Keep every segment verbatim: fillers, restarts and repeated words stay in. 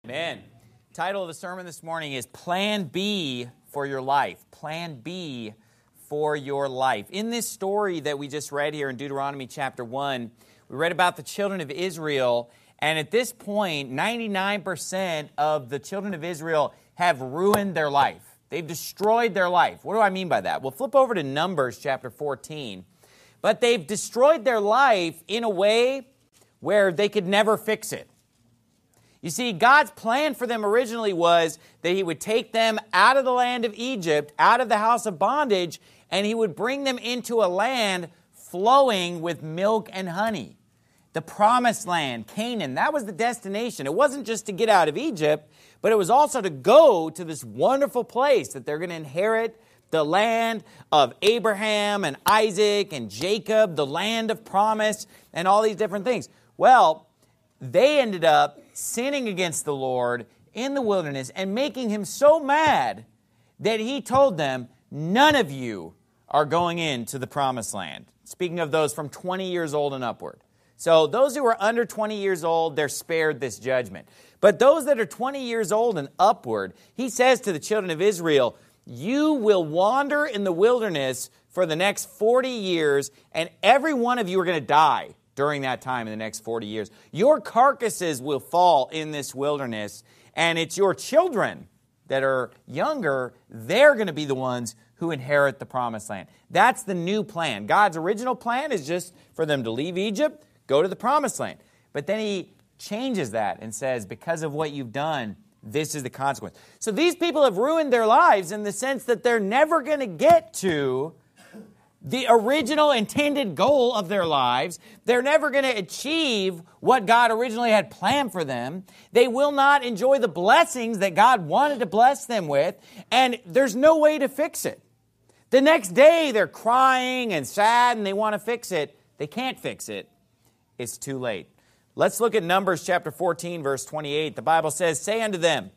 Amen. Title of the sermon this morning is Plan B for Your Life. Plan B for your life. In this story that we just read here in Deuteronomy chapter one, we read about the children of Israel, and at this point, ninety-nine percent of the children of Israel have ruined their life. They've destroyed their life. What do I mean by that? Well, flip over to Numbers chapter fourteen. But they've destroyed their life in a way where they could never fix it. You see, God's plan for them originally was that He would take them out of the land of Egypt, out of the house of bondage, and He would bring them into a land flowing with milk and honey. The promised land, Canaan, that was the destination. It wasn't just to get out of Egypt, but it was also to go to this wonderful place that they're going to inherit, the land of Abraham and Isaac and Jacob, the land of promise, and all these different things. Well, they ended up sinning against the Lord in the wilderness and making Him so mad that He told them, none of you are going into the promised land. Speaking of those from twenty years old and upward. So those who are under twenty years old, they're spared this judgment. But those that are twenty years old and upward, He says to the children of Israel, you will wander in the wilderness for the next forty years, and every one of you are going to die during that time in the next forty years. Your carcasses will fall in this wilderness, and it's your children that are younger, they're going to be the ones who inherit the promised land. That's the new plan. God's original plan is just for them to leave Egypt, go to the promised land. But then He changes that and says, because of what you've done, this is the consequence. So these people have ruined their lives in the sense that they're never going to get to the original intended goal of their lives. They're never going to achieve what God originally had planned for them. They will not enjoy the blessings that God wanted to bless them with, and there's no way to fix it. The next day, they're crying and sad, and they want to fix it. They can't fix it. It's too late. Let's look at Numbers chapter fourteen, verse twenty-eight. The Bible says, say unto them,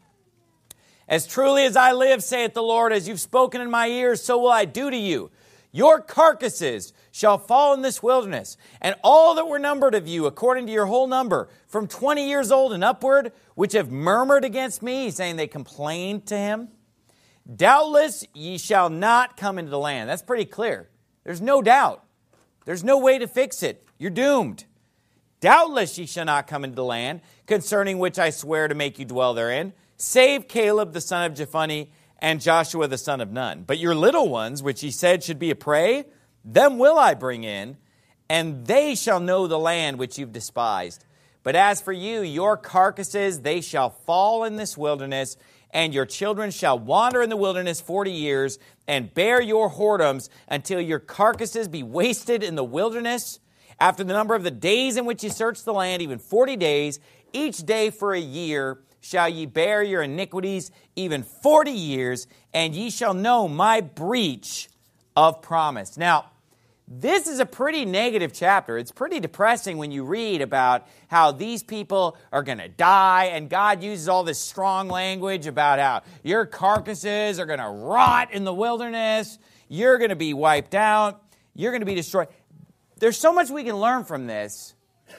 as truly as I live, saith the Lord, as you've spoken in my ears, so will I do to you. Your carcasses shall fall in this wilderness, and all that were numbered of you, according to your whole number, from twenty years old and upward, which have murmured against me, saying they complained to Him, doubtless ye shall not come into the land. That's pretty clear. There's no doubt. There's no way to fix it. You're doomed. Doubtless ye shall not come into the land, concerning which I swear to make you dwell therein, save Caleb the son of Jephunneh, and Joshua the son of Nun. But your little ones, which He said should be a prey, them will I bring in, and they shall know the land which you've despised. But as for you, your carcasses, they shall fall in this wilderness, and your children shall wander in the wilderness forty years, and bear your whoredoms until your carcasses be wasted in the wilderness. After the number of the days in which you search the land, even forty days, each day for a year, shall ye bear your iniquities, even forty years, and ye shall know my breach of promise. Now, this is a pretty negative chapter. It's pretty depressing when you read about how these people are going to die, and God uses all this strong language about how your carcasses are going to rot in the wilderness, you're going to be wiped out, you're going to be destroyed. There's so much we can learn from this.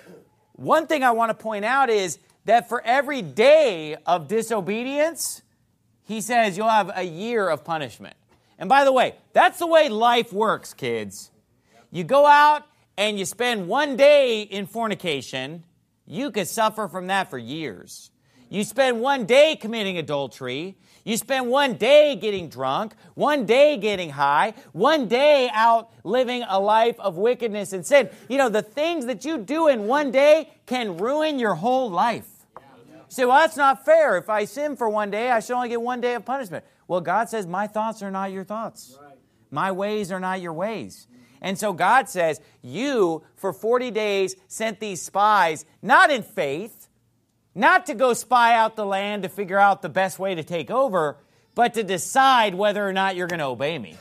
One thing I want to point out is that for every day of disobedience, He says you'll have a year of punishment. And by the way, that's the way life works, kids. You go out and you spend one day in fornication, you could suffer from that for years. You spend one day committing adultery, you spend one day getting drunk, one day getting high, one day out living a life of wickedness and sin. You know, the things that you do in one day can ruin your whole life. You say, well, that's not fair. If I sin for one day, I should only get one day of punishment. Well, God says, my thoughts are not your thoughts. My ways are not your ways. And so God says, you, for forty days, sent these spies, not in faith, not to go spy out the land to figure out the best way to take over, but to decide whether or not you're going to obey me,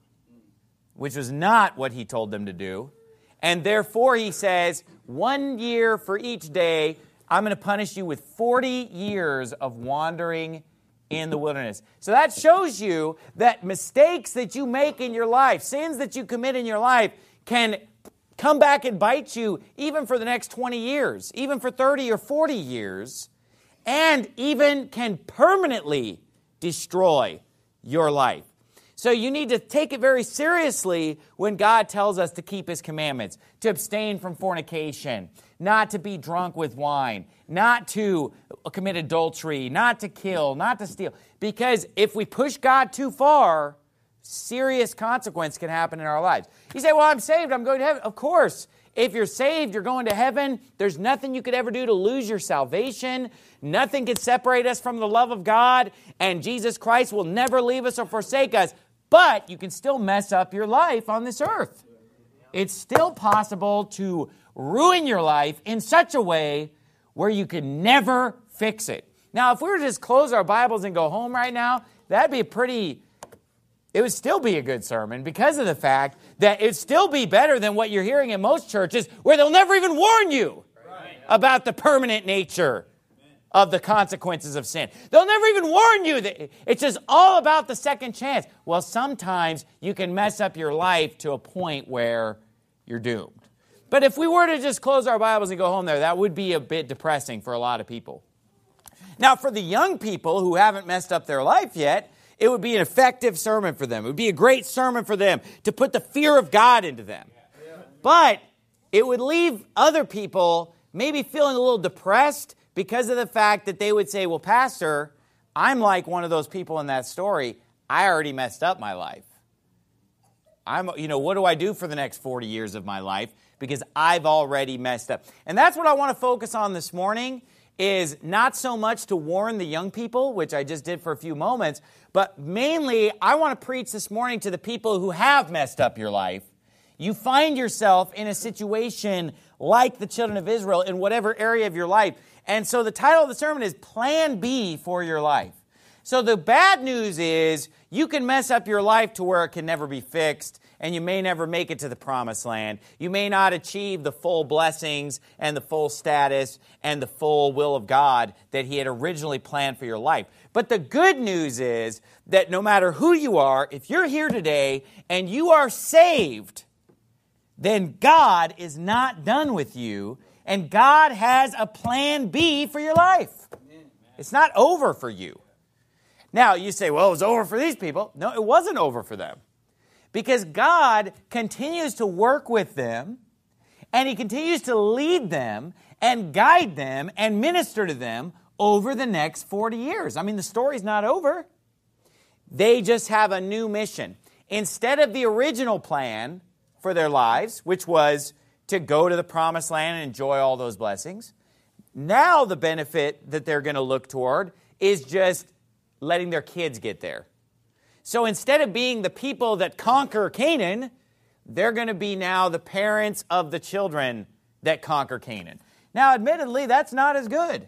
which was not what He told them to do. And therefore, He says, one year for each day, I'm going to punish you with forty years of wandering in the wilderness. So that shows you that mistakes that you make in your life, sins that you commit in your life, can come back and bite you even for the next twenty years, even for thirty or forty years. and even can permanently destroy your life. So you need to take it very seriously when God tells us to keep His commandments, to abstain from fornication, not to be drunk with wine, not to commit adultery, not to kill, not to steal. Because if we push God too far, serious consequence can happen in our lives. You say, well, I'm saved, I'm going to heaven. Of course, if you're saved, you're going to heaven. There's nothing you could ever do to lose your salvation. Nothing can separate us from the love of God, and Jesus Christ will never leave us or forsake us. But you can still mess up your life on this earth. It's still possible to ruin your life in such a way where you can never fix it. Now, if we were to just close our Bibles and go home right now, that'd be a pretty, it would still be a good sermon because of the fact that it'd still be better than what you're hearing in most churches where they'll never even warn you right. about the permanent nature of the consequences of sin. They'll never even warn you that it's just all about the second chance. Well, sometimes you can mess up your life to a point where you're doomed. But if we were to just close our Bibles and go home there, that would be a bit depressing for a lot of people. Now, for the young people who haven't messed up their life yet, it would be an effective sermon for them. It would be a great sermon for them to put the fear of God into them. But it would leave other people maybe feeling a little depressed because of the fact that they would say, well, Pastor, I'm like one of those people in that story. I already messed up my life. I'm, you know, what do I do for the next forty years of my life? Because I've already messed up. And that's what I want to focus on this morning, is not so much to warn the young people, which I just did for a few moments, but mainly I want to preach this morning to the people who have messed up your life. You find yourself in a situation like the children of Israel in whatever area of your life. And so the title of the sermon is Plan B for your life. So the bad news is you can mess up your life to where it can never be fixed, and you may never make it to the promised land. You may not achieve the full blessings and the full status and the full will of God that He had originally planned for your life. But the good news is that no matter who you are, if you're here today and you are saved, then God is not done with you, and God has a plan B for your life. It's not over for you. Now, you say, well, it was over for these people. No, it wasn't over for them. Because God continues to work with them, and He continues to lead them and guide them and minister to them over the next forty years. I mean, the story's not over. They just have a new mission. Instead of the original plan for their lives, which was to go to the promised land and enjoy all those blessings, now the benefit that they're going to look toward is just letting their kids get there. So instead of being the people that conquer Canaan, they're going to be now the parents of the children that conquer Canaan. Now, admittedly, that's not as good.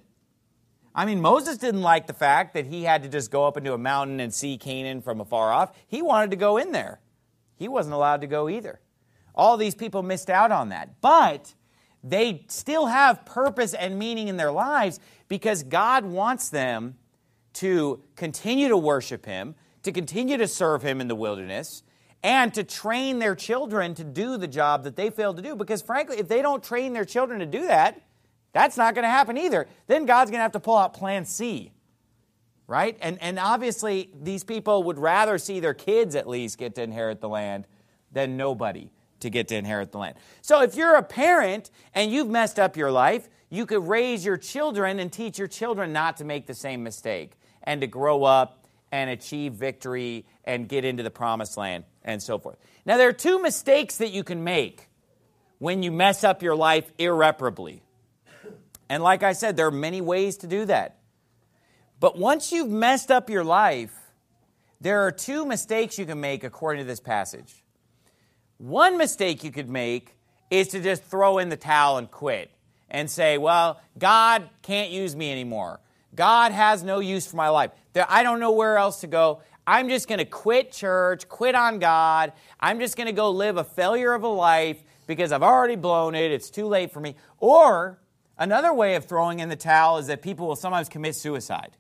I mean, Moses didn't like the fact that he had to just go up into a mountain and see Canaan from afar off. He wanted to go in there. He wasn't allowed to go either. All these people missed out on that. But they still have purpose and meaning in their lives because God wants them to continue to worship Him, to continue to serve Him in the wilderness, and to train their children to do the job that they failed to do. Because frankly, if they don't train their children to do that, that's not going to happen either. Then God's going to have to pull out plan C, right? And, and obviously, these people would rather see their kids at least get to inherit the land than nobody to get to inherit the land. So if you're a parent and you've messed up your life, you could raise your children and teach your children not to make the same mistake and to grow up and achieve victory and get into the promised land and so forth. Now, there are two mistakes that you can make when you mess up your life irreparably. And like I said, there are many ways to do that. But once you've messed up your life, there are two mistakes you can make according to this passage. One mistake you could make is to just throw in the towel and quit and say, well, God can't use me anymore. God has no use for my life. I don't know where else to go. I'm just going to quit church, quit on God. I'm just going to go live a failure of a life because I've already blown it. It's too late for me. Or another way of throwing in the towel is that people will sometimes commit suicide.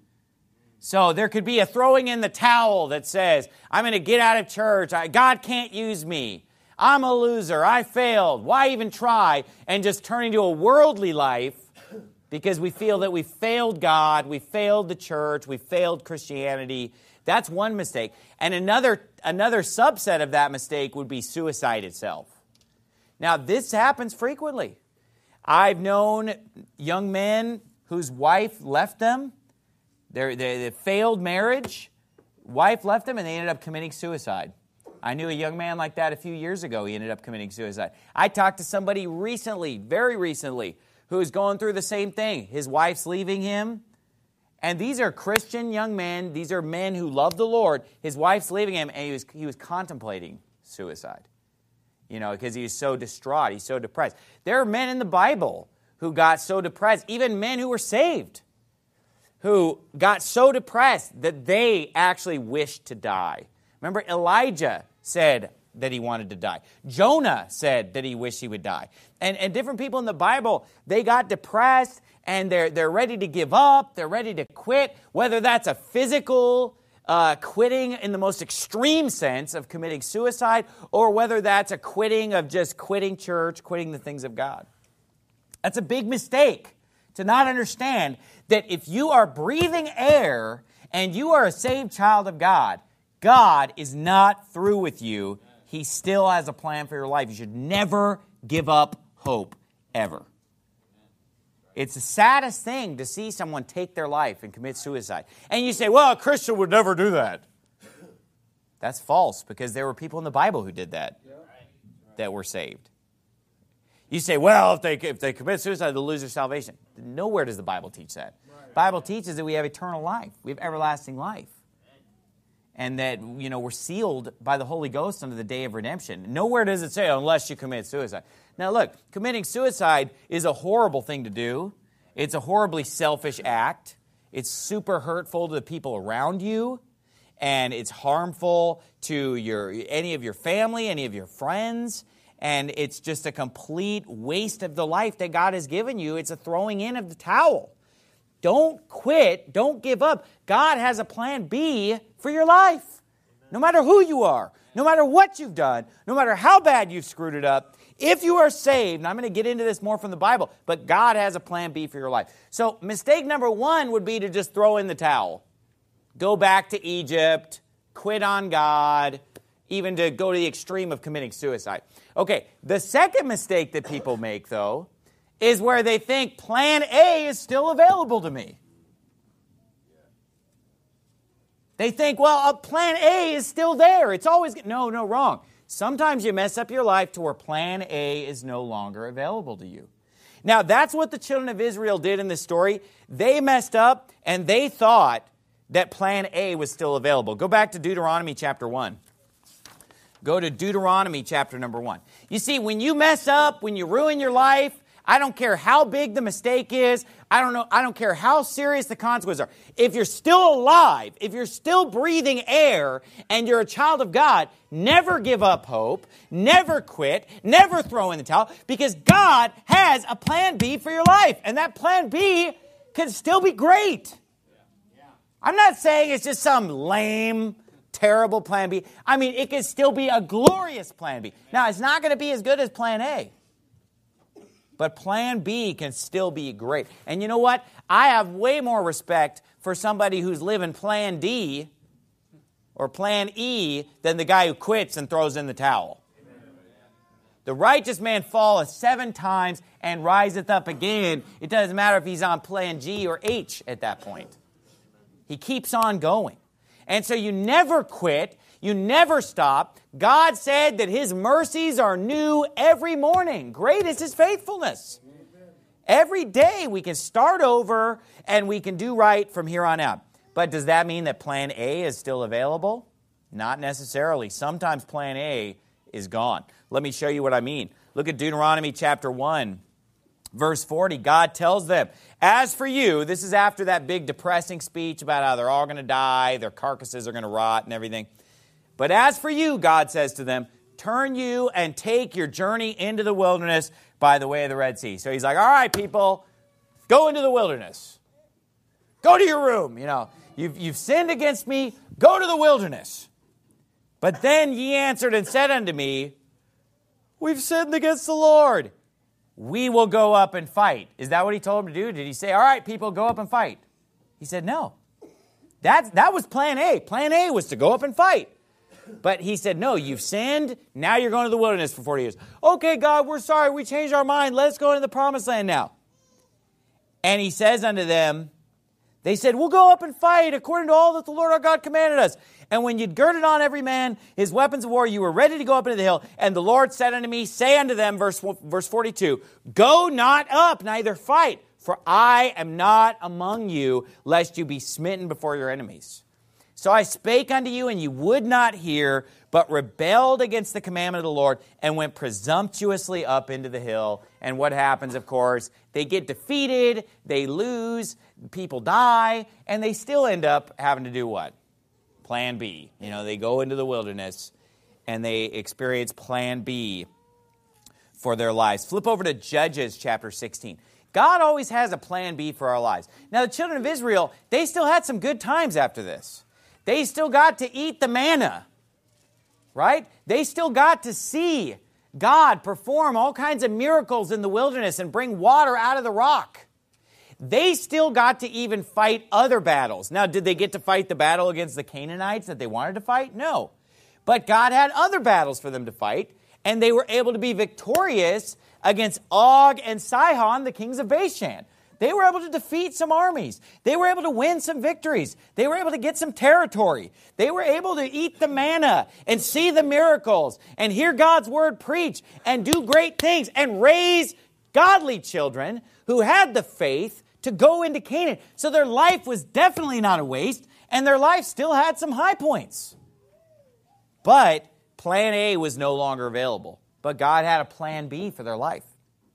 So there could be a throwing in the towel that says, I'm going to get out of church. I, God can't use me. I'm a loser. I failed. Why even try? And just turn into a worldly life because we feel that we failed God, we failed the church, we failed Christianity. That's one mistake. And another, another subset of that mistake would be suicide itself. Now, this happens frequently. I've known young men whose wife left them, their, their, their failed marriage, wife left them, and they ended up committing suicide. I knew a young man like that a few years ago. He ended up committing suicide. I talked to somebody recently, very recently, who is going through the same thing. His wife's leaving him. And these are Christian young men. These are men who love the Lord. His wife's leaving him, and he was, he was contemplating suicide. You know, because he was so distraught. He's so depressed. There are men in the Bible who got so depressed, even men who were saved, who got so depressed that they actually wished to die. Remember, Elijah said that he wanted to die. Jonah said that he wished he would die. And, and different people in the Bible, they got depressed, and they're, they're ready to give up. They're ready to quit, whether that's a physical uh, quitting in the most extreme sense of committing suicide, or whether that's a quitting of just quitting church, quitting the things of God. That's a big mistake to not understand that if you are breathing air and you are a saved child of God, God is not through with you. He still has a plan for your life. You should never give up hope, ever. It's the saddest thing to see someone take their life and commit suicide. And you say, well, a Christian would never do that. That's false, because there were people in the Bible who did that, that were saved. You say, well, if they if they commit suicide, they'll lose their salvation. Nowhere does the Bible teach that. The Bible teaches that we have eternal life. We have everlasting life. And that, you know, we're sealed by the Holy Ghost unto the day of redemption. Nowhere does it say, unless you commit suicide. Now, look, committing suicide is a horrible thing to do. It's a horribly selfish act. It's super hurtful to the people around you. And it's harmful to your any of your family, any of your friends. And it's just a complete waste of the life that God has given you. It's a throwing in of the towel. Don't quit. Don't give up. God has a plan B for your life. No matter who you are, no matter what you've done, no matter how bad you've screwed it up, if you are saved, and I'm going to get into this more from the Bible, but God has a plan B for your life. So mistake number one would be to just throw in the towel. Go back to Egypt, quit on God, even to go to the extreme of committing suicide. Okay, the second mistake that people make, though, is where they think plan A is still available to me. They think, well, uh, plan A is still there. It's always... No, no, wrong. Sometimes you mess up your life to where plan A is no longer available to you. Now, that's what the children of Israel did in this story. They messed up, and they thought that plan A was still available. Go back to Deuteronomy chapter one. Go to Deuteronomy chapter number one. You see, when you mess up, when you ruin your life, I don't care how big the mistake is. I don't know. I don't care how serious the consequences are. If you're still alive, if you're still breathing air, and you're a child of God, never give up hope, never quit, never throw in the towel, because God has a plan B for your life, and that plan B can still be great. I'm not saying it's just some lame, terrible plan B. I mean, it can still be a glorious plan B. Now, it's not going to be as good as plan A. But plan B can still be great. And you know what? I have way more respect for somebody who's living plan D or plan E than the guy who quits and throws in the towel. The righteous man falleth seven times and riseth up again. It doesn't matter if he's on plan G or H at that point. He keeps on going. And so you never quit. You never stop. God said that His mercies are new every morning. Great is His faithfulness. Every day we can start over and we can do right from here on out. But does that mean that plan A is still available? Not necessarily. Sometimes plan A is gone. Let me show you what I mean. Look at Deuteronomy chapter one, verse forty. God tells them, as for you, this is after that big depressing speech about how they're all going to die, their carcasses are going to rot and everything. But as for you, God says to them, turn you and take your journey into the wilderness by the way of the Red Sea. So He's like, all right, people, go into the wilderness. Go to your room. You know, you've, you've sinned against me. Go to the wilderness. But then ye answered and said unto me, we've sinned against the Lord. we will go up and fight. Is that what he told them to do? Did he say, all right, people, go up and fight? He said, no. That's, that was plan A. Plan A was to go up and fight. But he said, no, you've sinned. Now you're going to the wilderness for forty years. Okay, God, we're sorry. We changed our mind. Let's go into the promised land now. And he says unto them, they said, we'll go up and fight according to all that the Lord our God commanded us. And when you'd girded on every man his weapons of war, you were ready to go up into the hill. And the Lord said unto me, say unto them, verse, verse forty-two, go not up, neither fight, for I am not among you, lest you be smitten before your enemies. So I spake unto you, and you would not hear, but rebelled against the commandment of the Lord, and went presumptuously up into the hill. And what happens, of course, they get defeated, they lose, people die, and they still end up having to do what? Plan B. You know, they go into the wilderness, and they experience plan B for their lives. Flip over to Judges chapter sixteen. God always has a plan B for our lives. Now, the children of Israel, they still had some good times after this. They still got to eat the manna, right? They still got to see God perform all kinds of miracles in the wilderness and bring water out of the rock. They still got to even fight other battles. Now, did they get to fight the battle against the Canaanites that they wanted to fight? No. But God had other battles for them to fight, and they were able to be victorious against Og and Sihon, the kings of Bashan. They were able to defeat some armies. They were able to win some victories. They were able to get some territory. They were able to eat the manna and see the miracles and hear God's word preached and do great things and raise godly children who had the faith to go into Canaan. So their life was definitely not a waste, and their life still had some high points. But plan A was no longer available. But God had a plan B for their life.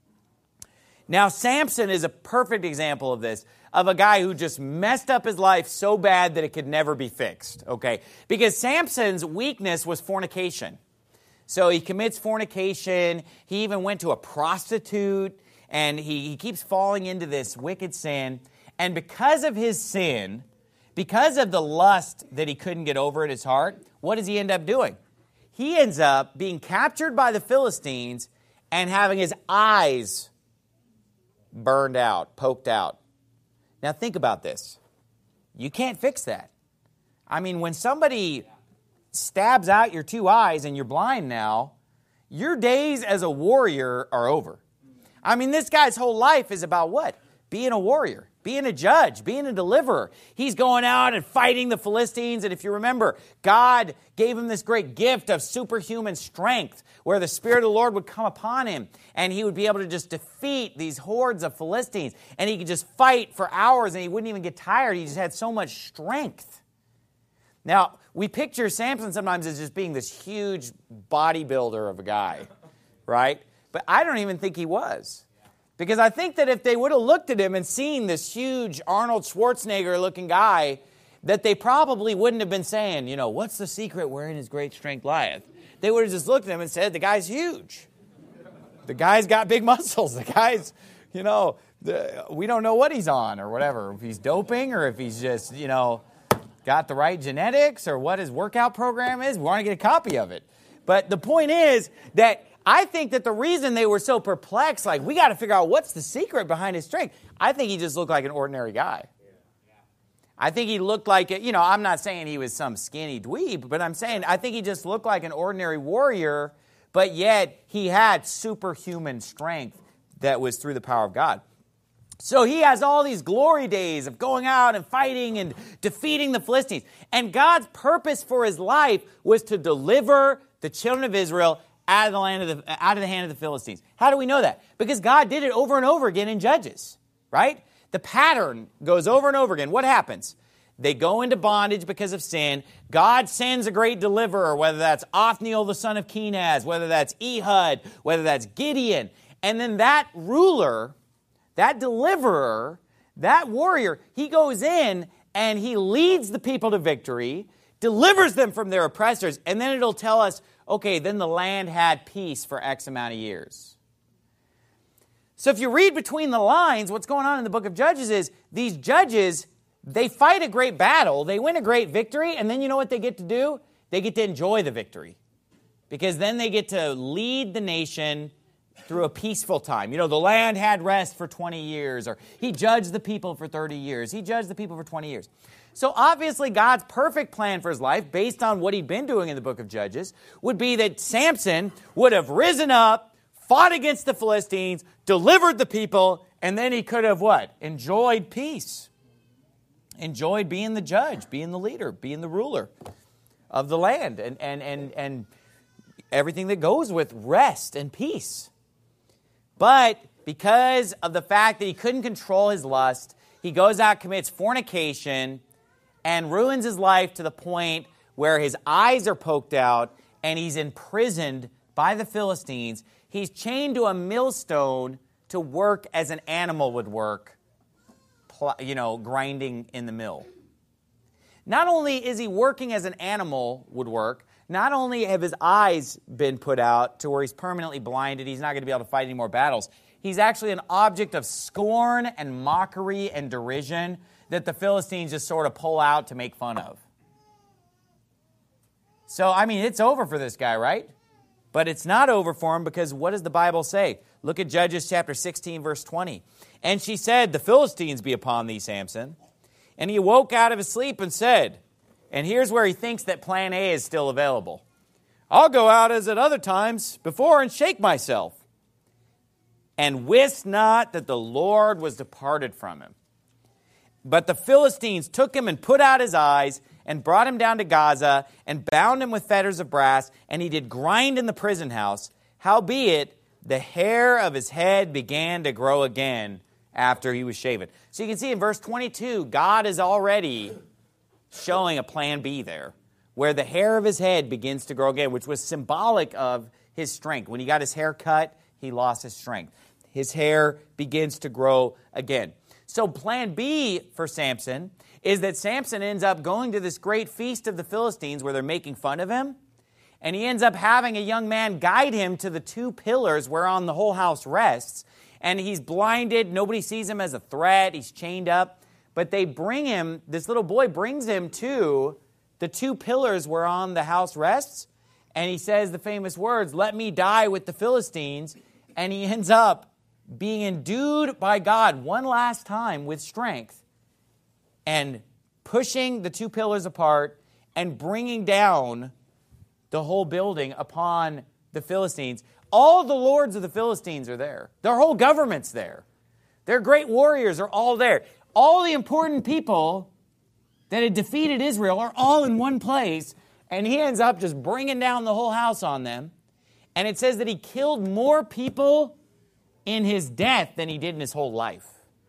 Now, Samson is a perfect example of this, of a guy who just messed up his life so bad that it could never be fixed, okay? Because Samson's weakness was fornication. So he commits fornication. He even went to a prostitute, and he, he keeps falling into this wicked sin. And because of his sin, because of the lust that he couldn't get over in his heart, what does he end up doing? He ends up being captured by the Philistines and having his eyes burned out, poked out. Now think about this. You can't fix that. I mean, when somebody stabs out your two eyes and you're blind now, your days as a warrior are over. I mean, this guy's whole life is about what? Being a warrior, being a judge, being a deliverer. He's going out and fighting the Philistines. And if you remember, God gave him this great gift of superhuman strength where the Spirit of the Lord would come upon him and he would be able to just defeat these hordes of Philistines. And he could just fight for hours and he wouldn't even get tired. He just had so much strength. Now, we picture Samson sometimes as just being this huge bodybuilder of a guy, right? But I don't even think he was. Because I think that if they would have looked at him and seen this huge Arnold Schwarzenegger-looking guy, that they probably wouldn't have been saying, you know, what's the secret wherein his great strength lieth? They would have just looked at him and said, the guy's huge. The guy's got big muscles. The guy's, you know, the, we don't know what he's on or whatever. If he's doping or if he's just, you know, got the right genetics or what his workout program is. We want to get a copy of it. But the point is that I think that the reason they were so perplexed, like, we got to figure out what's the secret behind his strength. I think he just looked like an ordinary guy. I think he looked like, you know, I'm not saying he was some skinny dweeb, but I'm saying I think he just looked like an ordinary warrior, but yet he had superhuman strength that was through the power of God. So he has all these glory days of going out and fighting and defeating the Philistines. And God's purpose for his life was to deliver the children of Israel out of the land of the, out of the hand of the Philistines. How do we know that? Because God did it over and over again in Judges, right? The pattern goes over and over again. What happens? They go into bondage because of sin. God sends a great deliverer, whether that's Othniel, the son of Kenaz, whether that's Ehud, whether that's Gideon. And then that ruler, that deliverer, that warrior, he goes in and he leads the people to victory, delivers them from their oppressors, and then it'll tell us, okay, then the land had peace for X amount of years. So if you read between the lines, what's going on in the book of Judges is these judges, they fight a great battle, they win a great victory, and then you know what they get to do? They get to enjoy the victory. Because then they get to lead the nation through a peaceful time. You know, the land had rest for twenty years, or he judged the people for thirty years. He judged the people for twenty years. So obviously God's perfect plan for his life, based on what he'd been doing in the book of Judges, would be that Samson would have risen up, fought against the Philistines, delivered the people, and then he could have what? Enjoyed peace. Enjoyed being the judge, being the leader, being the ruler of the land, and, and, and, and everything that goes with rest and peace. But because of the fact that he couldn't control his lust, he goes out, commits fornication, and ruins his life to the point where his eyes are poked out and he's imprisoned by the Philistines. He's chained to a millstone to work as an animal would work, you know, grinding in the mill. Not only is he working as an animal would work, not only have his eyes been put out to where he's permanently blinded, he's not going to be able to fight any more battles, he's actually an object of scorn and mockery and derision that the Philistines just sort of pull out to make fun of. So, I mean, it's over for this guy, right? But it's not over for him, because what does the Bible say? Look at Judges chapter sixteen, verse twenty. And she said, the Philistines be upon thee, Samson. And he awoke out of his sleep and said, and here's where he thinks that plan A is still available, I'll go out as at other times before and shake myself. And wist not that the Lord was departed from him. But the Philistines took him and put out his eyes and brought him down to Gaza and bound him with fetters of brass, and he did grind in the prison house. Howbeit, the hair of his head began to grow again after he was shaven. So you can see in verse twenty-two, God is already showing a plan B there, where the hair of his head begins to grow again, which was symbolic of his strength. When he got his hair cut, he lost his strength. His hair begins to grow again. So plan B for Samson is that Samson ends up going to this great feast of the Philistines where they're making fun of him, and he ends up having a young man guide him to the two pillars whereon the whole house rests, and he's blinded. Nobody sees him as a threat. He's chained up. But they bring him, this little boy brings him to the two pillars whereon the house rests, and he says the famous words, let me die with the Philistines, and he ends up being endued by God one last time with strength and pushing the two pillars apart and bringing down the whole building upon the Philistines. All the lords of the Philistines are there. Their whole government's there. Their great warriors are all there. All the important people that had defeated Israel are all in one place, and he ends up just bringing down the whole house on them. And it says that he killed more people in his death than he did in his whole life.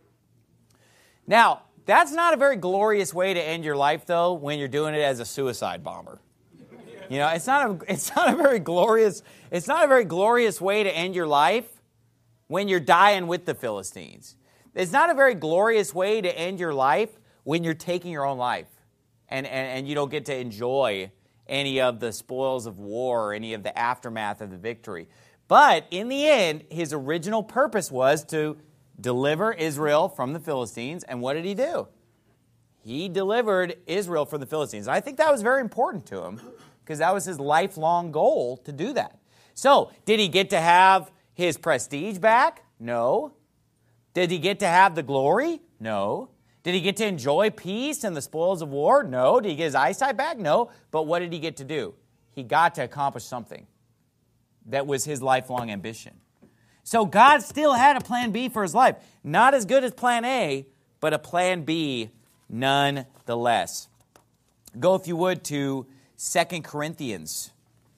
Now, that's not a very glorious way to end your life, though, when you're doing it as a suicide bomber. You know, it's not a, it's not a very glorious, it's not a very glorious way to end your life when you're dying with the Philistines. It's not a very glorious way to end your life when you're taking your own life and, and, and you don't get to enjoy any of the spoils of war or any of the aftermath of the victory. But in the end, his original purpose was to deliver Israel from the Philistines. And what did he do? He delivered Israel from the Philistines. And I think that was very important to him because that was his lifelong goal to do that. So, did he get to have his prestige back? No. Did he get to have the glory? No. Did he get to enjoy peace and the spoils of war? No. Did he get his eyesight back? No. But what did he get to do? He got to accomplish something that was his lifelong ambition. So God still had a plan B for his life. Not as good as plan A, but a plan B nonetheless. Go, if you would, to Second Corinthians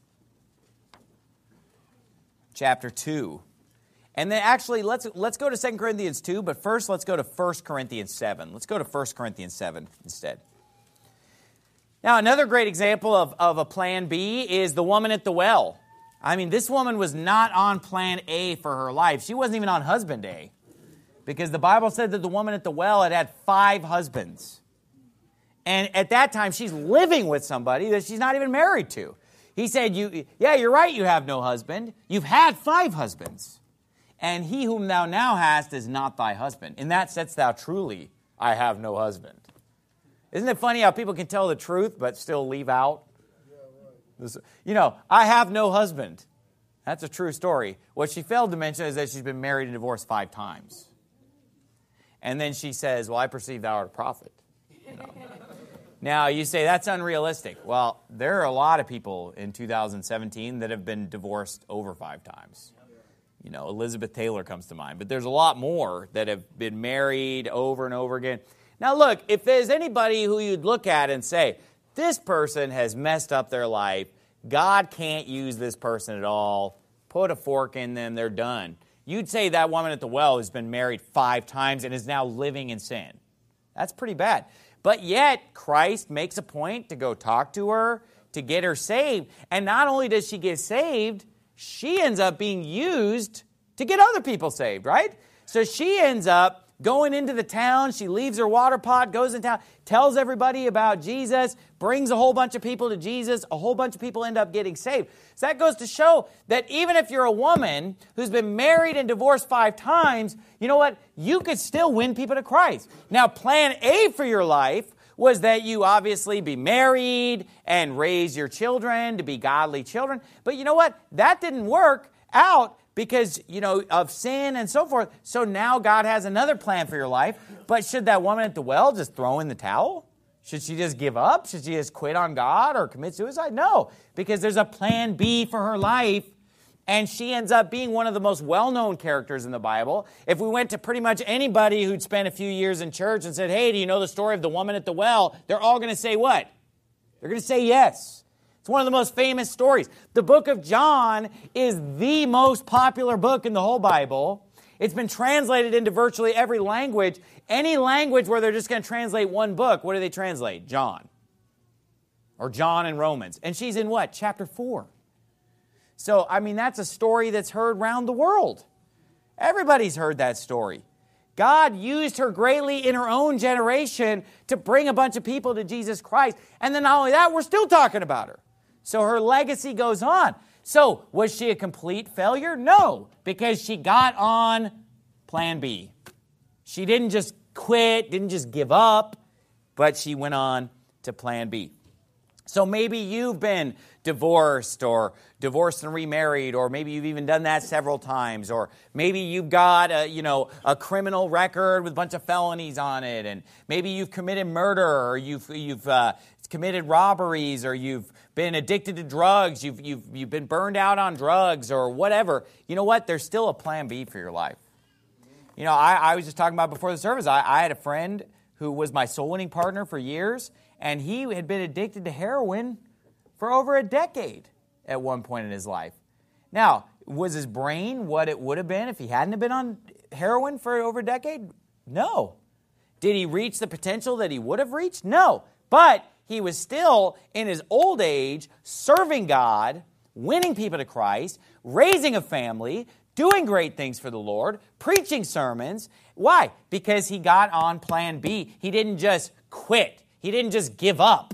chapter two. And then actually, let's let's go to Second Corinthians two, but first let's go to First Corinthians seven. Let's go to First Corinthians seven instead. Now, another great example of, of a plan B is the woman at the well. I mean, this woman was not on plan A for her life. She wasn't even on husband A. Because the Bible said that the woman at the well had had five husbands. And at that time, she's living with somebody that she's not even married to. He said, "You, yeah, you're right, you have no husband. You've had five husbands. And he whom thou now hast is not thy husband. In that saidst thou truly, I have no husband." Isn't it funny how people can tell the truth but still leave out? You know, I have no husband. That's a true story. What she failed to mention is that she's been married and divorced five times. And then she says, well, I perceive thou art a prophet. You know. Now, you say, that's unrealistic. Well, there are a lot of people in two thousand seventeen that have been divorced over five times. You know, Elizabeth Taylor comes to mind. But there's a lot more that have been married over and over again. Now, look, if there's anybody who you'd look at and say, this person has messed up their life, God can't use this person at all, put a fork in them, they're done. You'd say that woman at the well has been married five times and is now living in sin. That's pretty bad. But yet, Christ makes a point to go talk to her, to get her saved. And not only does she get saved, she ends up being used to get other people saved, right? So she ends up going into the town. She leaves her water pot, goes in town, tells everybody about Jesus, brings a whole bunch of people to Jesus. A whole bunch of people end up getting saved. So that goes to show that even if you're a woman who's been married and divorced five times, you know what? You could still win people to Christ. Now, plan A for your life was that you obviously be married and raise your children to be godly children. But you know what? That didn't work out because, you know, of sin and so forth. So now God has another plan for your life. But should that woman at the well just throw in the towel? Should she just give up? Should she just quit on God or commit suicide? No, because there's a plan B for her life. And she ends up being one of the most well-known characters in the Bible. If we went to pretty much anybody who'd spent a few years in church and said, hey, do you know the story of the woman at the well? They're all going to say what? They're going to say yes. It's one of the most famous stories. The book of John is the most popular book in the whole Bible. It's been translated into virtually every language. Any language where they're just going to translate one book, what do they translate? John. Or John and Romans. And she's in what? Chapter four. So, I mean, that's a story that's heard around the world. Everybody's heard that story. God used her greatly in her own generation to bring a bunch of people to Jesus Christ. And then not only that, we're still talking about her. So her legacy goes on. So, was she a complete failure? No, because she got on plan B. She didn't just quit, didn't just give up, but she went on to plan B. So maybe you've been divorced or divorced and remarried, or maybe you've even done that several times, or maybe you've got a, you know, a criminal record with a bunch of felonies on it, and maybe you've committed murder, or you've you've uh, committed robberies, or you've been addicted to drugs, you've you've you've been burned out on drugs, or whatever. You know what? There's still a plan B for your life. You know, I, I was just talking about before the service. I, I had a friend who was my soul winning partner for years, and he had been addicted to heroin for over a decade at one point in his life. Now, was his brain what it would have been if he hadn't have been on heroin for over a decade? No. Did he reach the potential that he would have reached? No. But he was still, in his old age, serving God, winning people to Christ, raising a family, doing great things for the Lord, preaching sermons. Why? Because he got on plan B. He didn't just quit. He didn't just give up.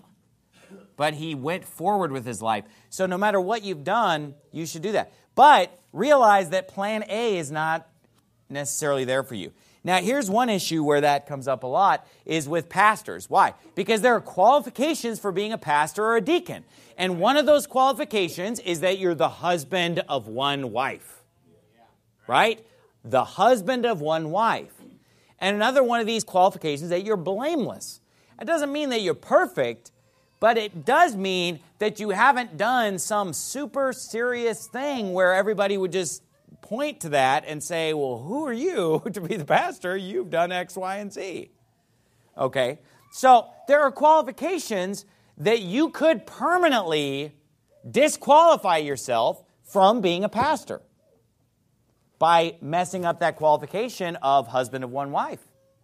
But he went forward with his life. So no matter what you've done, you should do that. But realize that plan A is not necessarily there for you. Now, here's one issue where that comes up a lot, is with pastors. Why? Because there are qualifications for being a pastor or a deacon. And one of those qualifications is that you're the husband of one wife. Right? The husband of one wife. And another one of these qualifications is that you're blameless. It doesn't mean that you're perfect, but it does mean that you haven't done some super serious thing where everybody would just point to that and say, well, who are you to be the pastor? You've done X, Y, and Z. Okay? So there are qualifications that you could permanently disqualify yourself from being a pastor by messing up that qualification of husband of one wife.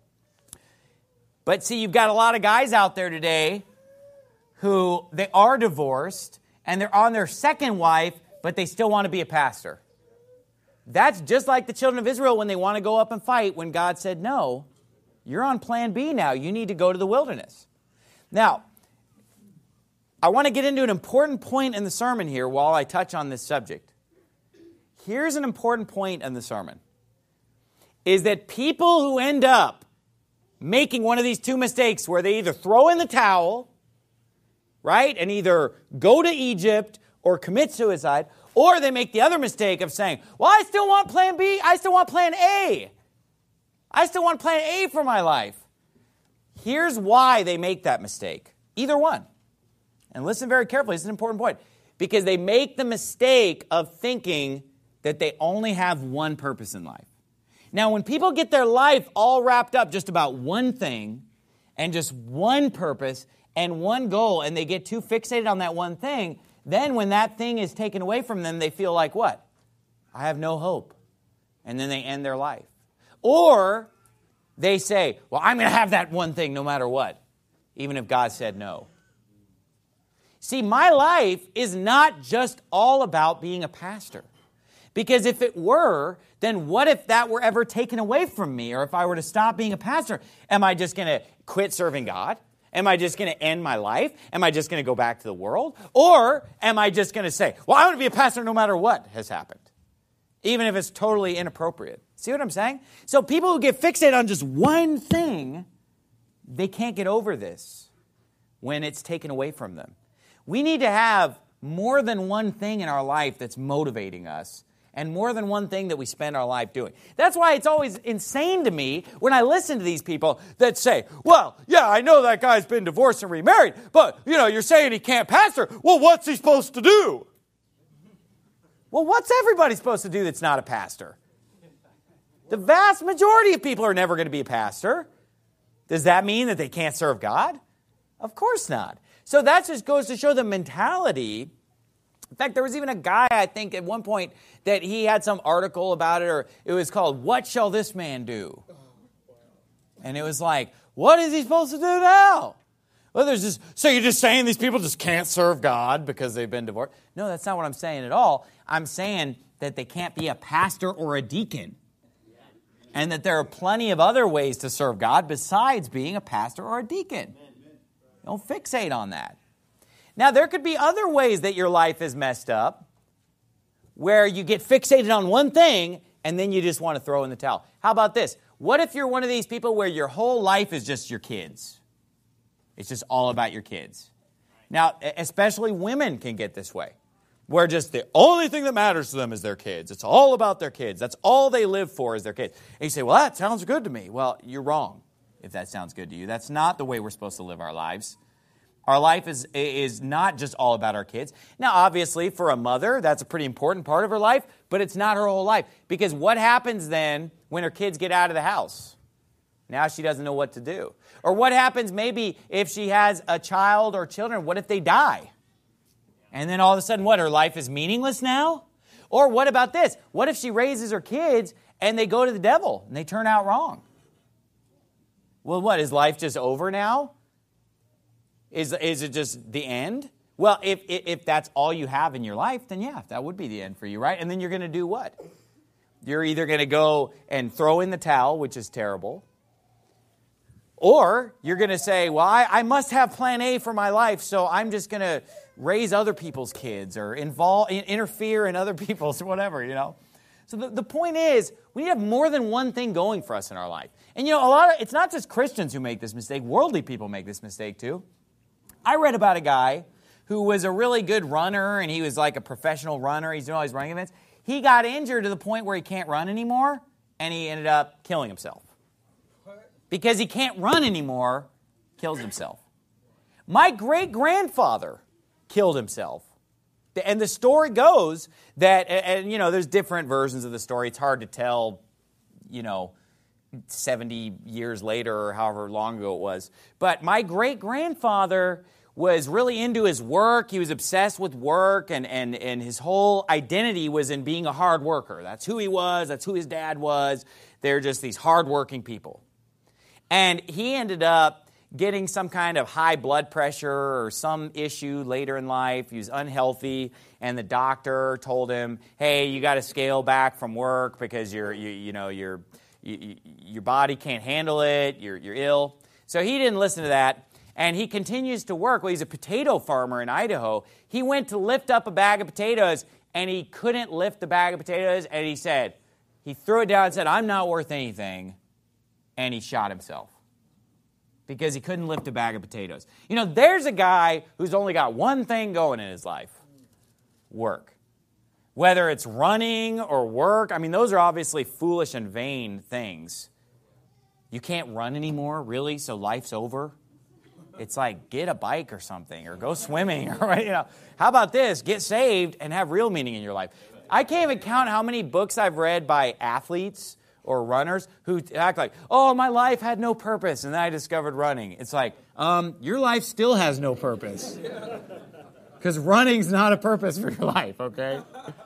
But see, you've got a lot of guys out there today who they are divorced and they're on their second wife, but they still want to be a pastor. That's just like the children of Israel when they want to go up and fight when God said, no, you're on plan B now. You need to go to the wilderness. Now, I want to get into an important point in the sermon here while I touch on this subject. Here's an important point in the sermon, is that people who end up making one of these two mistakes where they either throw in the towel, right, and either go to Egypt or commit suicide, or they make the other mistake of saying, well, I still want plan B, I still want plan A. I still want plan A for my life. Here's why they make that mistake. Either one. And listen very carefully, this is an important point. Because they make the mistake of thinking that they only have one purpose in life. Now, when people get their life all wrapped up just about one thing and just one purpose and one goal, and they get too fixated on that one thing, then when that thing is taken away from them, they feel like what? I have no hope. And then they end their life. Or they say, well, I'm going to have that one thing no matter what, even if God said no. See, my life is not just all about being a pastor. Because if it were, then what if that were ever taken away from me? Or if I were to stop being a pastor, am I just going to quit serving God? Am I just going to end my life? Am I just going to go back to the world? Or am I just going to say, well, I want to be a pastor no matter what has happened, even if it's totally inappropriate? See what I'm saying? So people who get fixated on just one thing, they can't get over this when it's taken away from them. We need to have more than one thing in our life that's motivating us, and more than one thing that we spend our life doing. That's why it's always insane to me when I listen to these people that say, well, yeah, I know that guy's been divorced and remarried, but, you know, you're saying he can't pastor. Well, what's he supposed to do? Well, what's everybody supposed to do that's not a pastor? The vast majority of people are never going to be a pastor. Does that mean that they can't serve God? Of course not. So that just goes to show the mentality. In fact, there was even a guy, I think, at one point that he had some article about it, or it was called, What Shall This Man Do? And it was like, what is he supposed to do now? Well, there's just, so you're just saying these people just can't serve God because they've been divorced? No, that's not what I'm saying at all. I'm saying that they can't be a pastor or a deacon. And that there are plenty of other ways to serve God besides being a pastor or a deacon. Don't fixate on that. Now, there could be other ways that your life is messed up where you get fixated on one thing and then you just want to throw in the towel. How about this? What if you're one of these people where your whole life is just your kids? It's just all about your kids. Now, especially women can get this way, where just the only thing that matters to them is their kids. It's all about their kids. That's all they live for is their kids. And you say, well, that sounds good to me. Well, you're wrong. If that sounds good to you. That's not the way we're supposed to live our lives. Our life is, is not just all about our kids. Now, obviously, for a mother, that's a pretty important part of her life, but it's not her whole life. Because what happens then when her kids get out of the house? Now she doesn't know what to do. Or what happens maybe if she has a child or children? What if they die? And then all of a sudden, what, her life is meaningless now? Or what about this? What if she raises her kids and they go to the devil and they turn out wrong? Well, what, is life just over now? Is, is it just the end? Well, if, if if that's all you have in your life, then yeah, that would be the end for you, right? And then you're going to do what? You're either going to go and throw in the towel, which is terrible, or you're going to say, well, I, I must have plan A for my life, so I'm just going to raise other people's kids or involve, interfere in other people's, whatever, you know? So the, the point is, we have more than one thing going for us in our life. And you know, a lot of, it's not just Christians who make this mistake. Worldly people make this mistake too. I read about a guy who was a really good runner, and he was like a professional runner. He's doing all these running events. He got injured to the point where he can't run anymore, and he ended up killing himself. Because he can't run anymore, kills himself. My great-grandfather killed himself. And the story goes that, and you know, there's different versions of the story. It's hard to tell, you know, seventy years later or however long ago it was. But my great-grandfather was really into his work. He was obsessed with work, and, and, and his whole identity was in being a hard worker. That's who he was. That's who his dad was. They're just these hard-working people. And he ended up getting some kind of high blood pressure or some issue later in life. He was unhealthy, and the doctor told him, hey, you got to scale back from work because you're, you, you know, you're, you, your body can't handle it, you're, you're ill. So he didn't listen to that, and he continues to work. Well, he's a potato farmer in Idaho. He went to lift up a bag of potatoes, and he couldn't lift the bag of potatoes, and he said, he threw it down and said, I'm not worth anything, and he shot himself. Because he couldn't lift a bag of potatoes. You know, there's a guy who's only got one thing going in his life. work. Whether it's running or work, I mean, those are obviously foolish and vain things. You can't run anymore, really, so life's over. It's like, get a bike or something, or go swimming, or, you know. How about this? Get saved and have real meaning in your life. I can't even count how many books I've read by athletes or runners who act like, oh, my life had no purpose, and then I discovered running. It's like, um, your life still has no purpose. Because running's not a purpose for your life, okay?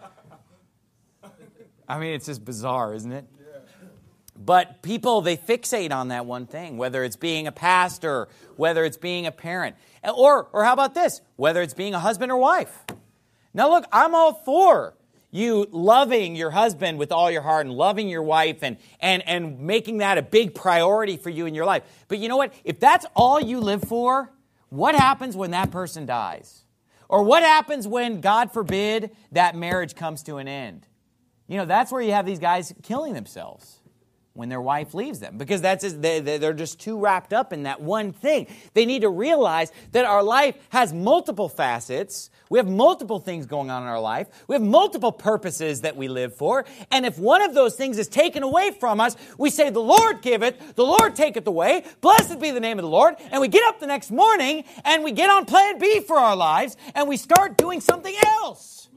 I mean, it's just bizarre, isn't it? But people, they fixate on that one thing, whether it's being a pastor, whether it's being a parent, or, or how about this, whether it's being a husband or wife. Now look, I'm all for you loving your husband with all your heart and loving your wife and, and, and making that a big priority for you in your life. But you know what? If that's all you live for, what happens when that person dies? Or what happens when, God forbid, that marriage comes to an end? You know, that's where you have these guys killing themselves when their wife leaves them, because that's just, they, they're just too wrapped up in that one thing. They need to realize that our life has multiple facets. We have multiple things going on in our life. We have multiple purposes that we live for. And if one of those things is taken away from us, we say, the Lord give it, the Lord take it away, blessed be the name of the Lord. And we get up the next morning and we get on plan B for our lives and we start doing something else.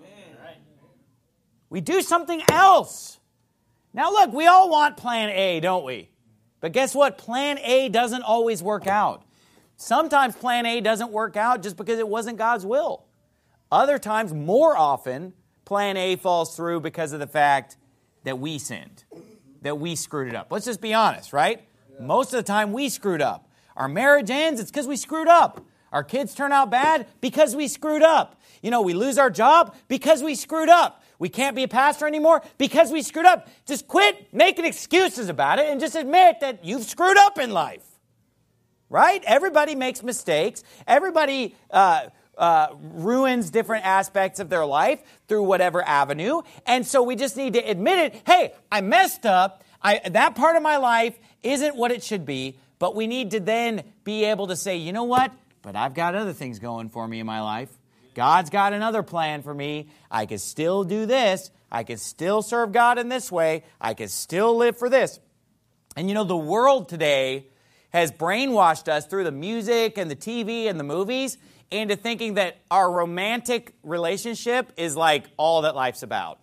We do something else. Now look, we all want plan A, don't we? But guess what? Plan A doesn't always work out. Sometimes plan A doesn't work out just because it wasn't God's will. Other times, more often, plan A falls through because of the fact that we sinned, that we screwed it up. Let's just be honest, right? Yeah. Most of the time, we screwed up. Our marriage ends, it's because we screwed up. Our kids turn out bad because we screwed up. You know, we lose our job because we screwed up. We can't be a pastor anymore because we screwed up. Just quit making excuses about it and just admit that you've screwed up in life. Right? Everybody makes mistakes. Everybody uh, uh, ruins different aspects of their life through whatever avenue. And so we just need to admit it. Hey, I messed up. I, that part of my life isn't what it should be. But we need to then be able to say, you know what? But I've got other things going for me in my life. God's got another plan for me. I can still do this. I can still serve God in this way. I can still live for this. And you know, the world today has brainwashed us through the music and the T V and the movies into thinking that our romantic relationship is like all that life's about.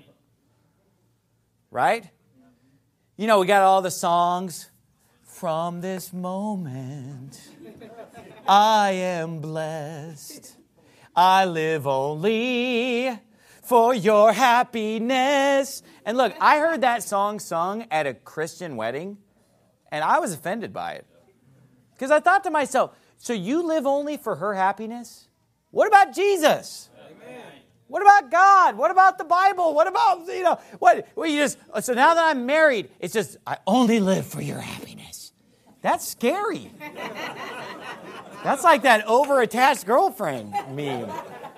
Right? You know, we got all the songs. From this moment, I am blessed. I live only for your happiness. And look, I heard that song sung at a Christian wedding, and I was offended by it. Because I thought to myself, so you live only for her happiness? What about Jesus? Amen. What about God? What about the Bible? What about, you know, what? Well, you just, so now that I'm married, it's just, I only live for your happiness. That's scary. That's like that over-attached girlfriend meme.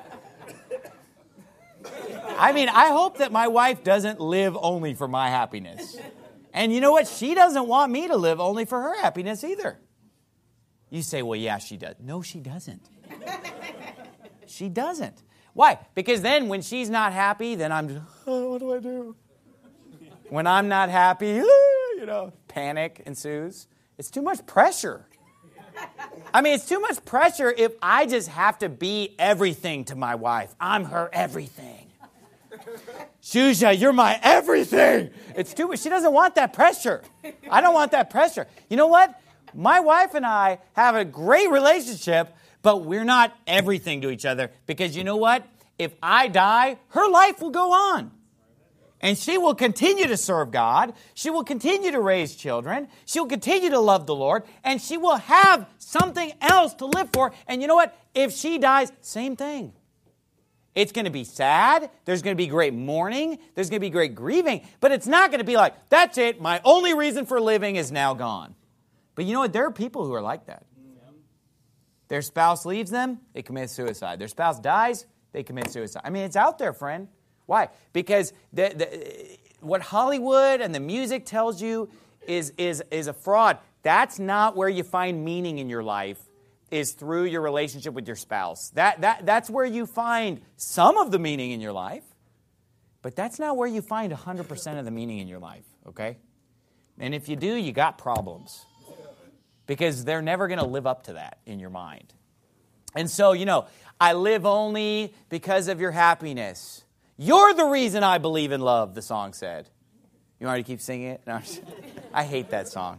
I mean, I hope that my wife doesn't live only for my happiness. And you know what? She doesn't want me to live only for her happiness either. You say, well, yeah, she does. No, she doesn't. She doesn't. Why? Because then when she's not happy, then I'm just, oh, what do I do? When I'm not happy, you know, panic ensues. It's too much pressure. I mean, it's too much pressure if I just have to be everything to my wife. I'm her everything. Shusha, you're my everything. It's too much. She doesn't want that pressure. I don't want that pressure. You know what? My wife and I have a great relationship, but we're not everything to each other. Because you know what? If I die, her life will go on. And she will continue to serve God. She will continue to raise children. She will continue to love the Lord. And she will have something else to live for. And you know what? If she dies, same thing. It's going to be sad. There's going to be great mourning. There's going to be great grieving. But it's not going to be like, that's it. My only reason for living is now gone. But you know what? There are people who are like that. Their spouse leaves them, they commit suicide. Their spouse dies, they commit suicide. I mean, it's out there, friend. Why? Because the, the, what Hollywood and the music tells you is, is, is a fraud. That's not where you find meaning in your life. is through your relationship with your spouse. That, that, that's where you find some of the meaning in your life, but that's not where you find one hundred percent of the meaning in your life, okay? And if you do, you got problems, because they're never going to live up to that in your mind. And so, you know, I live only because of your happiness. You're the reason I believe in love, the song said. You want me to keep singing it? No, I hate that song.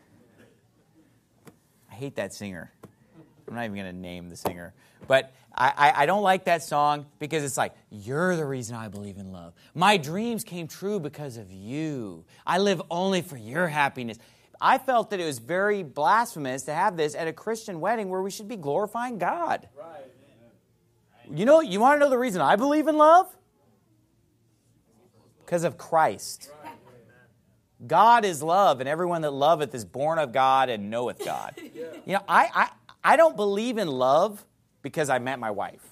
I hate that singer. I'm not even going to name the singer. But I, I, I don't like that song because it's like, you're the reason I believe in love. My dreams came true because of you. I live only for your happiness. I felt that it was very blasphemous to have this at a Christian wedding where we should be glorifying God. Right. You know, you want to know the reason I believe in love? Because of Christ. God is love, and everyone that loveth is born of God and knoweth God. You know, I, I, I don't believe in love because I met my wife.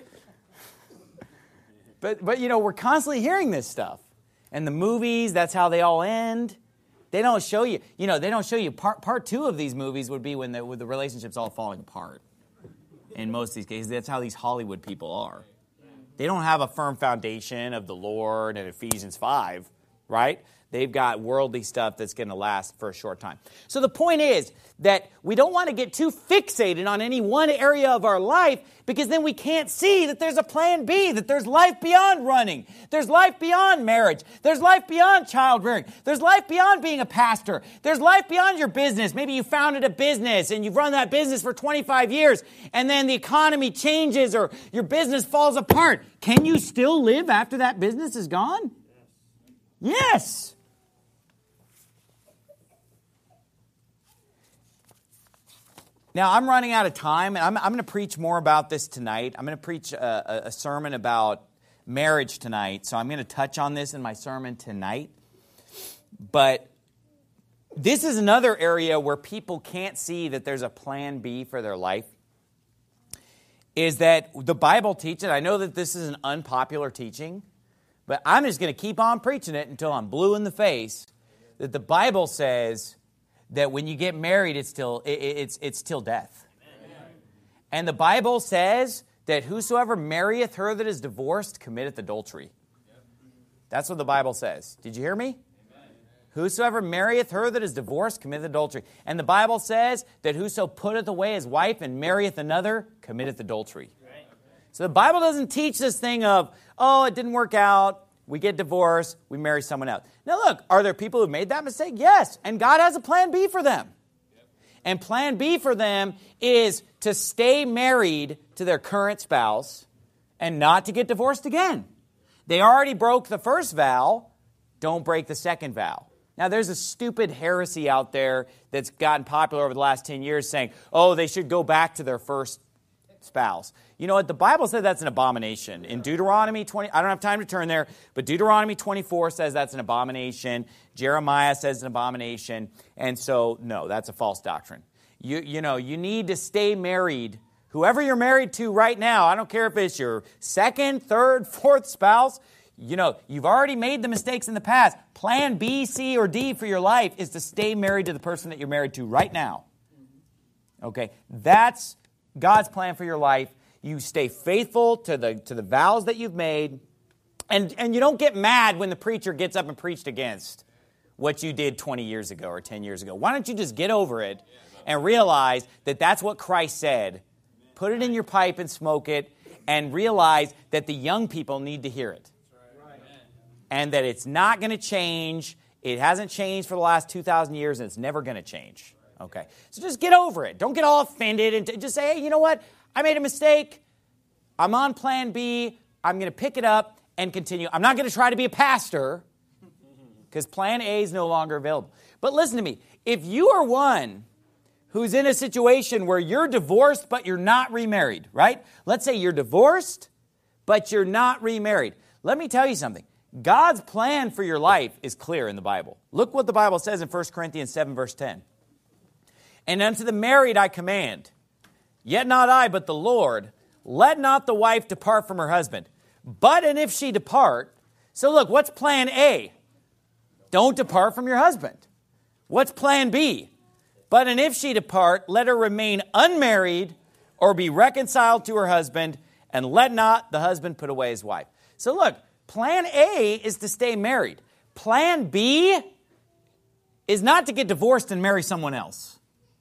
But, but, you know, we're constantly hearing this stuff. And the movies, that's how they all end. They don't show you, you know, they don't show you, part, part two of these movies would be when the, when the relationship's all falling apart. In most of these cases, that's how these Hollywood people are. They don't have a firm foundation of the Lord and Ephesians five, right? They've got worldly stuff that's going to last for a short time. So the point is that we don't want to get too fixated on any one area of our life, because then we can't see that there's a plan B, that there's life beyond running. There's life beyond marriage. There's life beyond child rearing. There's life beyond being a pastor. There's life beyond your business. Maybe you founded a business and you've run that business for twenty-five years, and then the economy changes or your business falls apart. Can you still live after that business is gone? Yes. Now, I'm running out of time, and I'm, I'm going to preach more about this tonight. I'm going to preach a, a sermon about marriage tonight, so I'm going to touch on this in my sermon tonight. But this is another area where people can't see that there's a plan B for their life, is that the Bible teaches, I know that this is an unpopular teaching, but I'm just going to keep on preaching it until I'm blue in the face, that the Bible says that when you get married, it's till it, it's it's till death. Amen. And the Bible says that whosoever marrieth her that is divorced committeth adultery. Yep. That's what the Bible says. Did you hear me? Amen. Whosoever marrieth her that is divorced committeth adultery. And the Bible says that whoso putteth away his wife and marrieth another committeth adultery. Right. So the Bible doesn't teach this thing of, oh, it didn't work out. We get divorced, we marry someone else. Now look, are there people who made that mistake? Yes. And God has a plan B for them. Yep. And plan B for them is to stay married to their current spouse and not to get divorced again. They already broke the first vow, don't break the second vow. Now there's a stupid heresy out there that's gotten popular over the last ten years saying, oh, they should go back to their first spouse. You know what? The Bible says that's an abomination. In Deuteronomy twenty, I don't have time to turn there, but Deuteronomy twenty-four says that's an abomination. Jeremiah says it's an abomination. And so, no, that's a false doctrine. You, you know, you need to stay married. Whoever you're married to right now, I don't care if it's your second, third, fourth spouse, you know, you've already made the mistakes in the past. Plan B, C, or D for your life is to stay married to the person that you're married to right now. Okay, that's God's plan for your life. You stay faithful to the to the vows that you've made, and, and you don't get mad when the preacher gets up and preached against what you did twenty years ago or ten years ago. Why don't you just get over it and realize that that's what Christ said? Put it in your pipe and smoke it, and realize that the young people need to hear it. And that it's not going to change. It hasn't changed for the last two thousand years, and it's never going to change. Okay, so just get over it. Don't get all offended and t- just say, hey, you know what? I made a mistake. I'm on plan B. I'm going to pick it up and continue. I'm not going to try to be a pastor because plan A is no longer available. But listen to me. If you are one who's in a situation where you're divorced but you're not remarried, right? Let's say you're divorced but you're not remarried. Let me tell you something. God's plan for your life is clear in the Bible. Look what the Bible says in First Corinthians seven, verse ten. And unto the married I command, yet not I, but the Lord, let not the wife depart from her husband. But and if she depart, so look, what's plan A? Don't depart from your husband. What's plan B? But and if she depart, let her remain unmarried or be reconciled to her husband, and let not the husband put away his wife. So look, plan A is to stay married. Plan B is not to get divorced and marry someone else.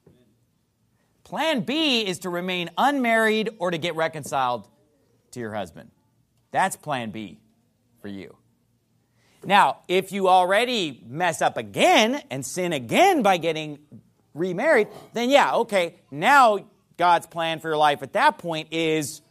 Plan B is to remain unmarried or to get reconciled to your husband. That's plan B for you. Now, if you already mess up again and sin again by getting remarried, then yeah, okay, now God's plan for your life at that point is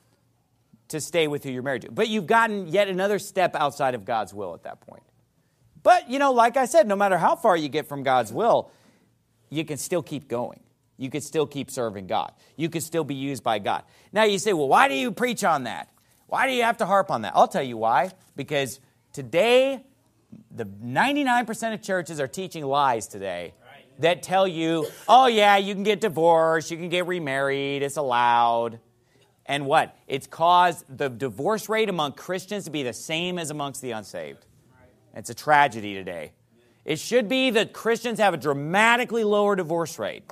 to stay with who you're married to. But you've gotten yet another step outside of God's will at that point. But, you know, like I said, no matter how far you get from God's will, you can still keep going. You can still keep serving God. You can still be used by God. Now you say, well, why do you preach on that? Why do you have to harp on that? I'll tell you why. Because today, the ninety-nine percent of churches are teaching lies today that tell you, oh yeah, you can get divorced, you can get remarried, it's allowed. And what? It's caused the divorce rate among Christians to be the same as amongst the unsaved. It's a tragedy today. It should be that Christians have a dramatically lower divorce rate.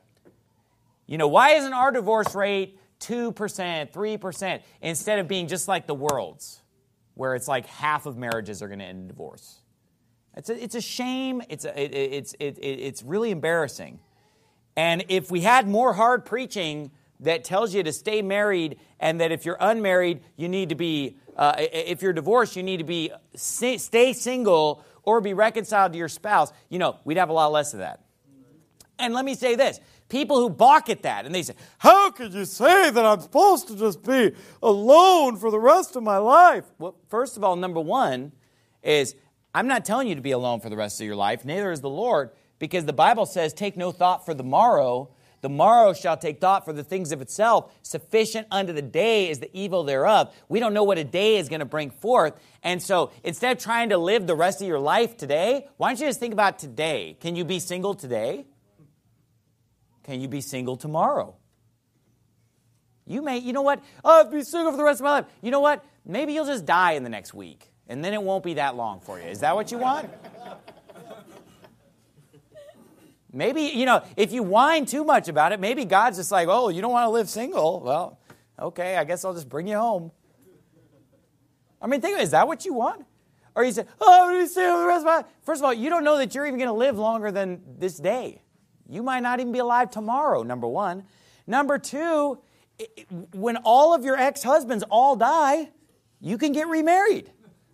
You know, why isn't our divorce rate two percent, three percent, instead of being just like the world's, where it's like half of marriages are going to end in divorce? It's a, it's a shame. It's, a, it, it's, it, it's really embarrassing. And if we had more hard preaching that tells you to stay married and that if you're unmarried, you need to be, uh, if you're divorced, you need to be stay single or be reconciled to your spouse, you know, we'd have a lot less of that. And let me say this. People who balk at that, and they say, how could you say that I'm supposed to just be alone for the rest of my life? Well, first of all, number one is, I'm not telling you to be alone for the rest of your life, neither is the Lord, because the Bible says, take no thought for the morrow. The morrow shall take thought for the things of itself. Sufficient unto the day is the evil thereof. We don't know what a day is going to bring forth. And so instead of trying to live the rest of your life today, why don't you just think about today? Can you be single today? Can you be single tomorrow? You may, you know what? Oh, I'll be single for the rest of my life. You know what? Maybe you'll just die in the next week, and then it won't be that long for you. Is that what you want? Maybe, you know, if you whine too much about it, maybe God's just like, oh, you don't want to live single? Well, okay, I guess I'll just bring you home. I mean, think of it. Is that what you want? Or you say, oh, I'm going to be single for the rest of my life. First of all, you don't know that you're even going to live longer than this day. You might not even be alive tomorrow, number one. Number two, when all of your ex-husbands all die, you can get remarried.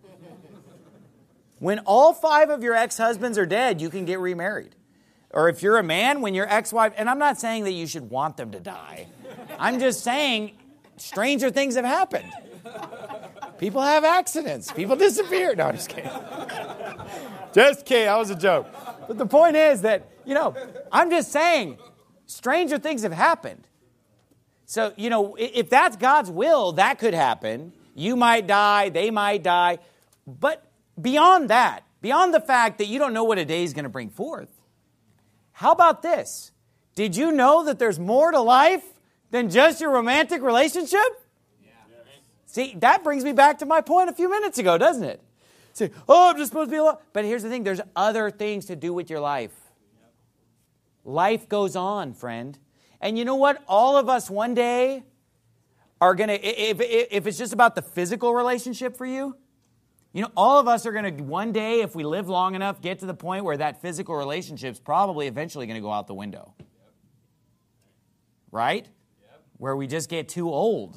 When all five of your ex-husbands are dead, you can get remarried. Or if you're a man, when your ex-wife, and I'm not saying that you should want them to die. I'm just saying stranger things have happened. People have accidents. People disappear. No, I'm just kidding. Just kidding. That was a joke. But the point is that, you know, I'm just saying stranger things have happened. So, you know, if that's God's will, that could happen. You might die, they might die. But beyond that, beyond the fact that you don't know what a day is going to bring forth, how about this? Did you know that there's more to life than just your romantic relationship? Yeah. See, that brings me back to my point a few minutes ago, doesn't it? Say, oh, I'm just supposed to be alone. But here's the thing, there's other things to do with your life. Life goes on, friend. And you know what? All of us one day are going to, if, if, if it's just about the physical relationship for you, you know, all of us are going to one day, if we live long enough, get to the point where that physical relationship's probably eventually going to go out the window. Right? Where we just get too old.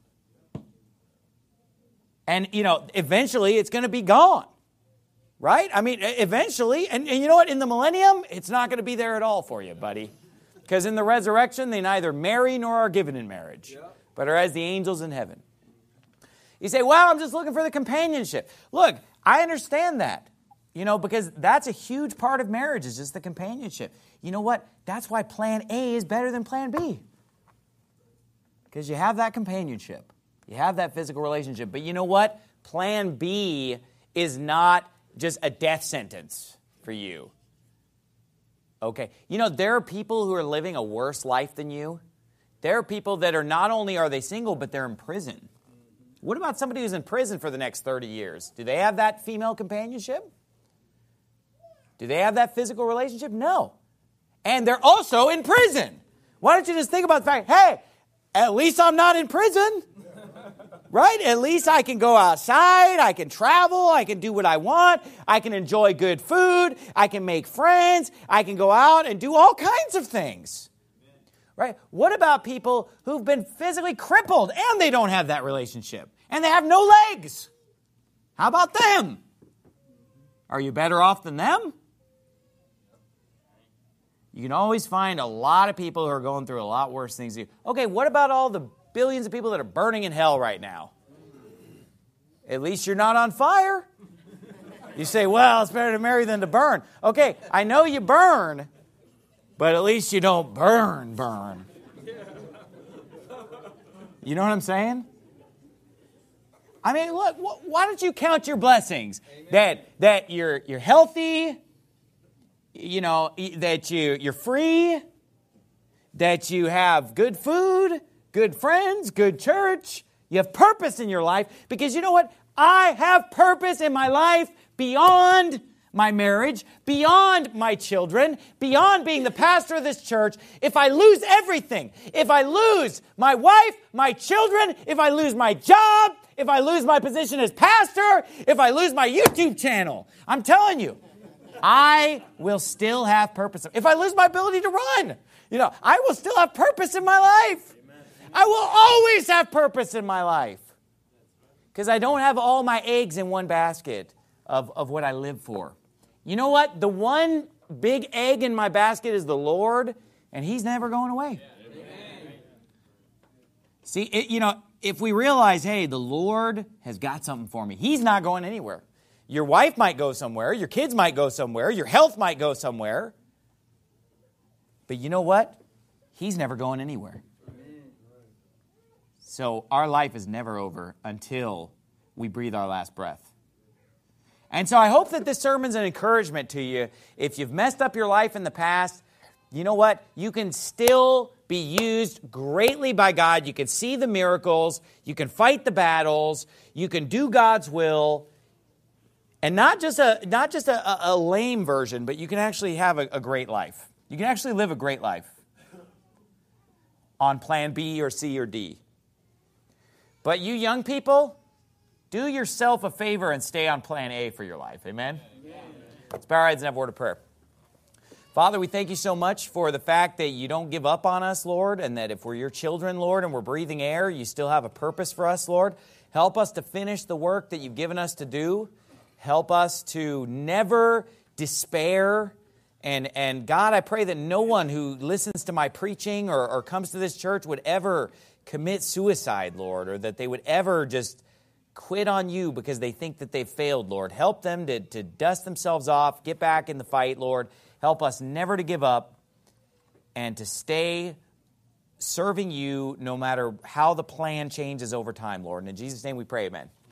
And, you know, eventually it's going to be gone. Right? I mean, eventually, and, and you know what? In the millennium, it's not going to be there at all for you, buddy. Because in the resurrection, they neither marry nor are given in marriage, but are as the angels in heaven. You say, well, I'm just looking for the companionship. Look, I understand that, you know, because that's a huge part of marriage is just the companionship. You know what? That's why plan A is better than plan B. Because you have that companionship. You have that physical relationship. But you know what? Plan B is not just a death sentence for you. Okay. You know, there are people who are living a worse life than you. There are people that are not only are they single, but they're in prison. What about somebody who's in prison for the next thirty years? Do they have that female companionship? Do they have that physical relationship? No. and they're also in prison. Why don't you just think about the fact, hey, at least I'm not in prison, right? At least I can go outside, I can travel, I can do what I want, I can enjoy good food, I can make friends, I can go out and do all kinds of things, right? What about people who've been physically crippled and they don't have that relationship and they have no legs? How about them? Are you better off than them? You can always find a lot of people who are going through a lot worse things than you. Okay, what about all the billions of people that are burning in hell right now? At least you're not on fire. You say, well, it's better to marry than to burn. Okay, I know you burn, but at least you don't burn, burn. You know what I'm saying? I mean, look, why don't you count your blessings? That that you're you're healthy, you know, that you, you're free, that you have good food, good friends, good church. You have purpose in your life because you know what? I have purpose in my life beyond my marriage, beyond my children, beyond being the pastor of this church. If I lose everything, if I lose my wife, my children, if I lose my job, if I lose my position as pastor, if I lose my YouTube channel, I'm telling you, I will still have purpose. If I lose my ability to run, you know, I will still have purpose in my life. I will always have purpose in my life. Because I don't have all my eggs in one basket of, of what I live for. You know what? The one big egg in my basket is the Lord, and He's never going away. See, it, you know, if we realize, hey, the Lord has got something for me, He's not going anywhere. Your wife might go somewhere. Your kids might go somewhere. Your health might go somewhere. But you know what? He's never going anywhere. So our life is never over until we breathe our last breath. And so I hope that this sermon's an encouragement to you. If you've messed up your life in the past, you know what? You can still be used greatly by God. You can see the miracles. You can fight the battles. You can do God's will. And not just a not just a, a lame version, but you can actually have a, a great life. You can actually live a great life on plan B or C or D. But you young people, do yourself a favor and stay on plan A for your life. Amen? Amen. Let's bow our heads and have a word of prayer. Father, we thank you so much for the fact that you don't give up on us, Lord, and that if we're your children, Lord, and we're breathing air, you still have a purpose for us, Lord. Help us to finish the work that you've given us to do. Help us to never despair. And, and God, I pray that no one who listens to my preaching or, or comes to this church would ever commit suicide, Lord, or that they would ever just quit on you because they think that they've failed, Lord. Help them to, to dust themselves off, get back in the fight, Lord. Help us never to give up and to stay serving you no matter how the plan changes over time, Lord. And in Jesus' name we pray, amen.